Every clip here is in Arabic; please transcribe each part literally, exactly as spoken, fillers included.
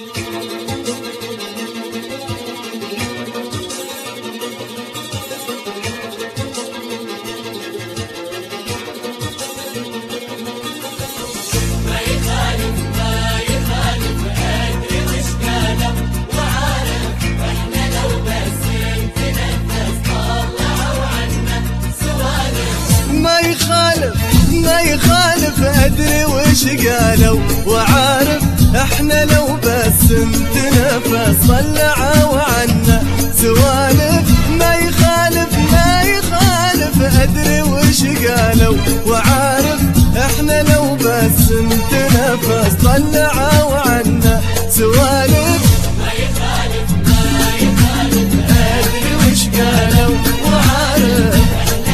ما يخالف أدري وش قالوا وعارف احنا لو بس نتنفس طلعوا عنا سوالف. ما يخالف ما يخالف أدري وش قالوا وعارف احنا لو بس نتنفس طلعوا عنا سوالف. ما يخالف ما يخالف أدري وش قالوا وعارف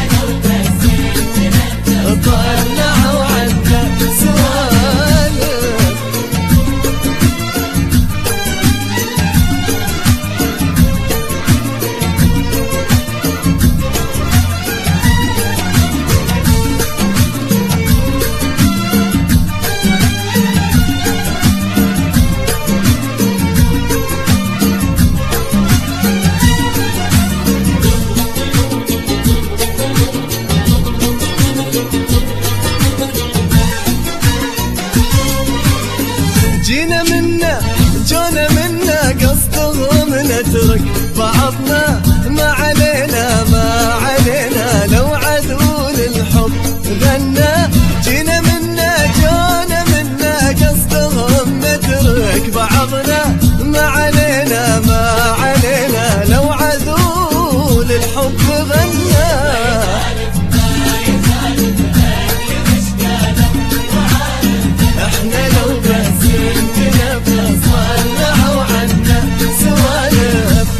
طلعوا عنا سوالف. جينا منا جونا منا قصدهم نترك بعضنا ما علينا ما علينا لو عدو للحب غنى. جينا منا جونا منا قصدهم نترك بعضنا ما علينا ما علينا لو عدو للحب غنى. احنا لو بس نتنفس طلعوا عنا سوالف.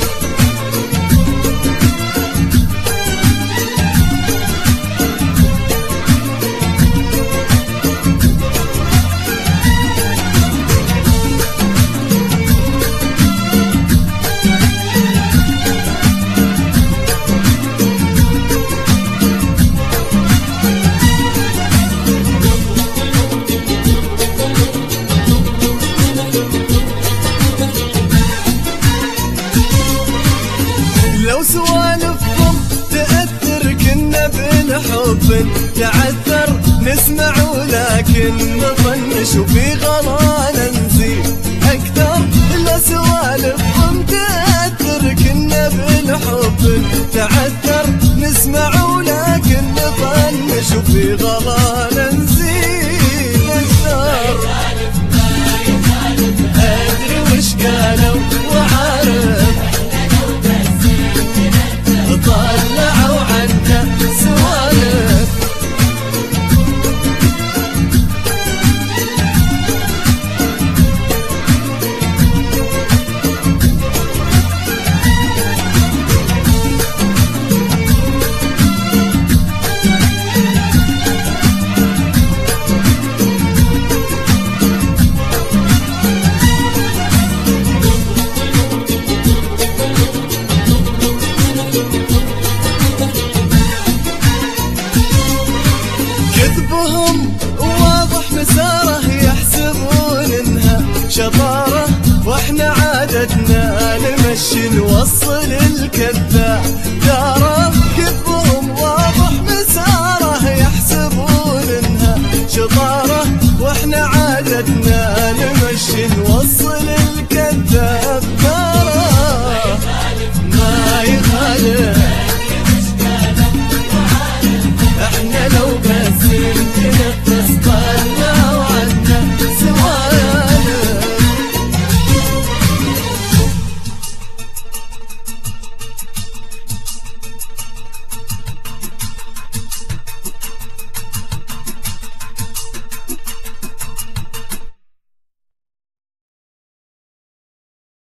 لو سوالفهم تأثر كنا بالحب تعثر نسمع ولكن نطنش وفي غلانا نزيد أكثر. لو سوالفهم تأثر كنا بالحب تعثر نسمع ولكن نطنش وفي غلانا نزيد أكثر. أدري وش قالوا وعارف طلعوا عنا سوالف. كذبهم واضح مساره يحسبون انها شطاره واحنا عادتنا نمشي نوصل الكذاب داره.